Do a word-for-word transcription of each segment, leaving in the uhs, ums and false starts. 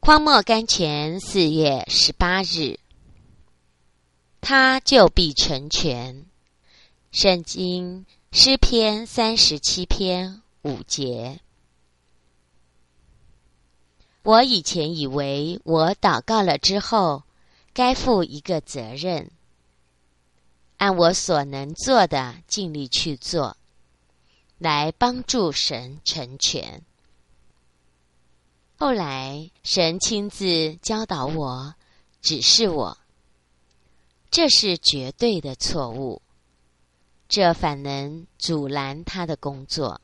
荒漠甘泉四月十八日，他就必成全。圣经诗篇三十七篇五节。我以前以为我祷告了之后，该负一个责任，按我所能做的尽力去做，来帮助神成全。后来神亲自教导我，指示我，这是绝对的错误，这反能阻拦他的工作。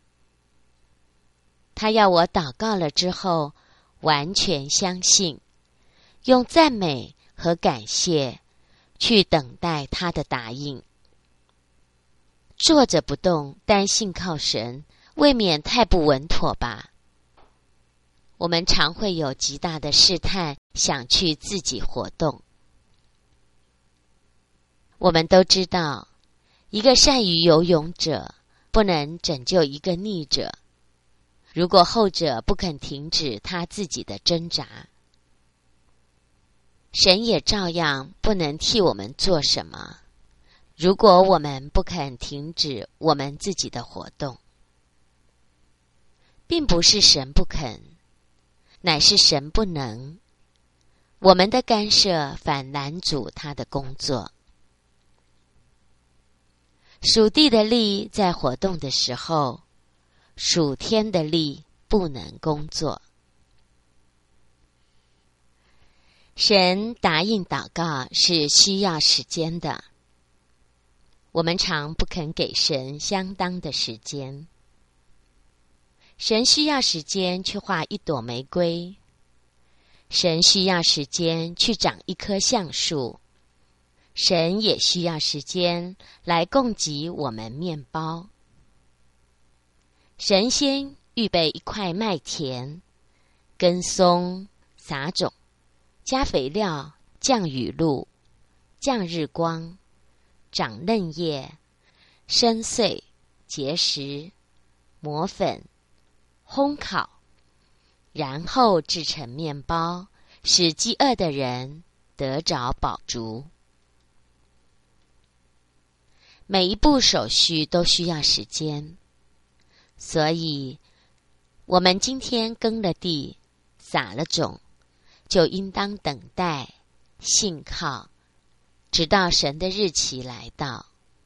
他要我祷告了之后，完全相信，用赞美和感谢去等待他的答应。坐着不动，单信靠神，未免太不稳妥吧。我们常会有极大的试探，想去自己活动。我们都知道，一个善于游泳者不能拯救一个溺者，如果后者不肯停止他自己的挣扎，神也照样不能替我们做什么，如果我们不肯停止我们自己的活动。并不是神不肯，乃是神不能，我们的干涉反拦阻他的工作。属地的力在活动的时候，属天的力不能工作。神答应祷告是需要时间的，我们常不肯给神相当的时间。神需要时间去画一朵玫瑰，神需要时间去长一棵橡树，神也需要时间来供给我们面包。神先预备一块麦田，耕松，撒种，加肥料，降雨露，降日光，长嫩叶，深穗，结实，磨粉，烘烤，然后制成面包，使饥饿的人得着饱足。每一步手续都需要时间，所以我们今天耕了地，撒了种，就应当等待，信靠，直到神的日期来到。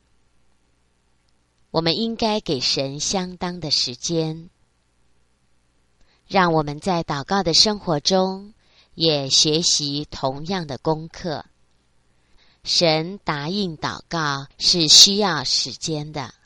我们应该给神相当的时间，让我们在祷告的生活中也学习同样的功课。神答应祷告是需要时间的。